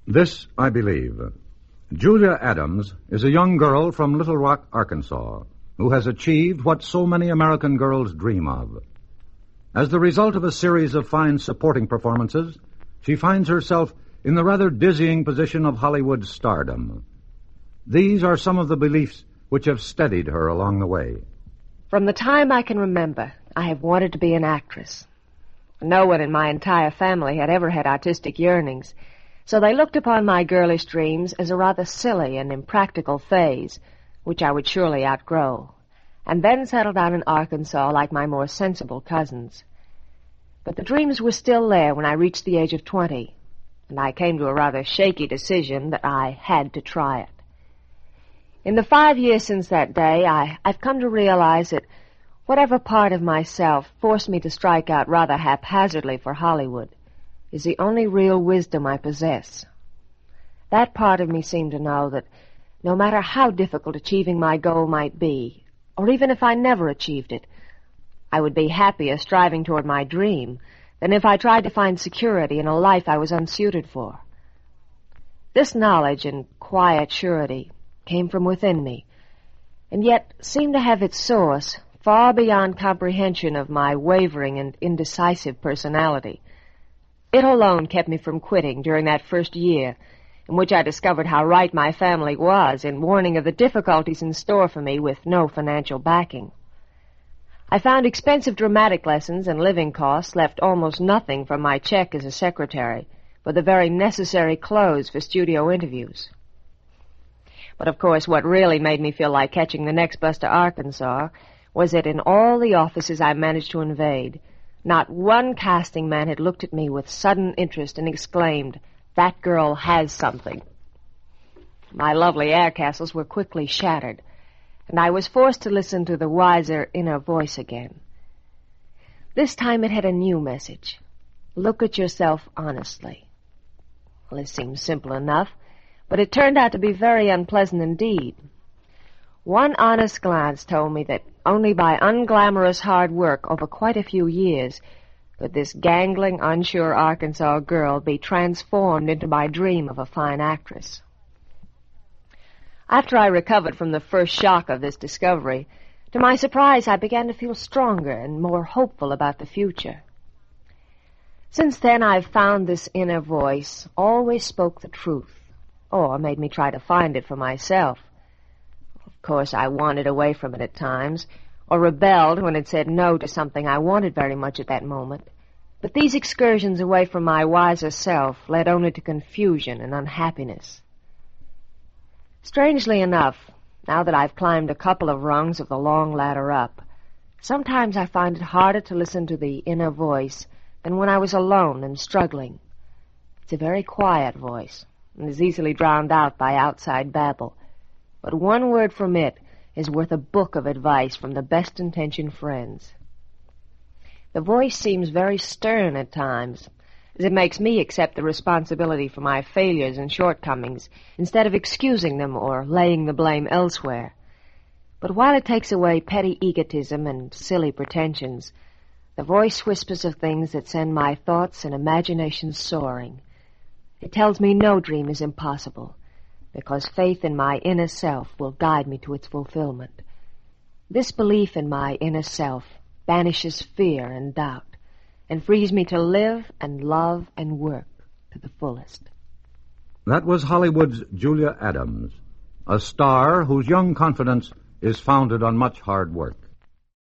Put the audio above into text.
This I believe. Julia Adams is a young girl from Little Rock, Arkansas, who has achieved what so many American girls dream of. As the result of a series of fine supporting performances, she finds herself in the rather dizzying position of Hollywood stardom. These are some of the beliefs which have steadied her along the way. From the time I can remember, I have wanted to be an actress. No one in my entire family had ever had artistic yearnings, so they looked upon my girlish dreams as a rather silly and impractical phase, which I would surely outgrow, and then settle down in Arkansas like my more sensible cousins. But the dreams were still there when I reached the age of 20, and I came to a rather shaky decision that I had to try it. In the 5 years since that day, I've come to realize that whatever part of myself forced me to strike out rather haphazardly for Hollywood is the only real wisdom I possess. That part of me seemed to know that no matter how difficult achieving my goal might be, or even if I never achieved it, I would be happier striving toward my dream than if I tried to find security in a life I was unsuited for. This knowledge and quiet surety came from within me, and yet seemed to have its source far beyond comprehension of my wavering and indecisive personality. It alone kept me from quitting during that first year, in which I discovered how right my family was in warning of the difficulties in store for me with no financial backing. I found expensive dramatic lessons and living costs left almost nothing from my check as a secretary, but the very necessary clothes for studio interviews. But of course, what really made me feel like catching the next bus to Arkansas was that in all the offices I managed to invade, not one casting man had looked at me with sudden interest and exclaimed, "That girl has something." My lovely air castles were quickly shattered, and I was forced to listen to the wiser inner voice again. This time it had a new message. Look at yourself honestly. Well, it seemed simple enough, but it turned out to be very unpleasant indeed. One honest glance told me that only by unglamorous hard work over quite a few years could this gangling, unsure Arkansas girl be transformed into my dream of a fine actress. After I recovered from the first shock of this discovery, to my surprise I began to feel stronger and more hopeful about the future. Since then I've found this inner voice always spoke the truth, or made me try to find it for myself. Of course, I wandered away from it at times, or rebelled when it said no to something I wanted very much at that moment. But these excursions away from my wiser self led only to confusion and unhappiness. Strangely enough, now that I've climbed a couple of rungs of the long ladder up, sometimes I find it harder to listen to the inner voice than when I was alone and struggling. It's a very quiet voice, and is easily drowned out by outside babble. But one word from it is worth a book of advice from the best-intentioned friends. The voice seems very stern at times, as it makes me accept the responsibility for my failures and shortcomings instead of excusing them or laying the blame elsewhere. But while it takes away petty egotism and silly pretensions, the voice whispers of things that send my thoughts and imagination soaring. It tells me no dream is impossible, because faith in my inner self will guide me to its fulfillment. This belief in my inner self banishes fear and doubt, and frees me to live and love and work to the fullest. That was Hollywood's Julia Adams, a star whose young confidence is founded on much hard work.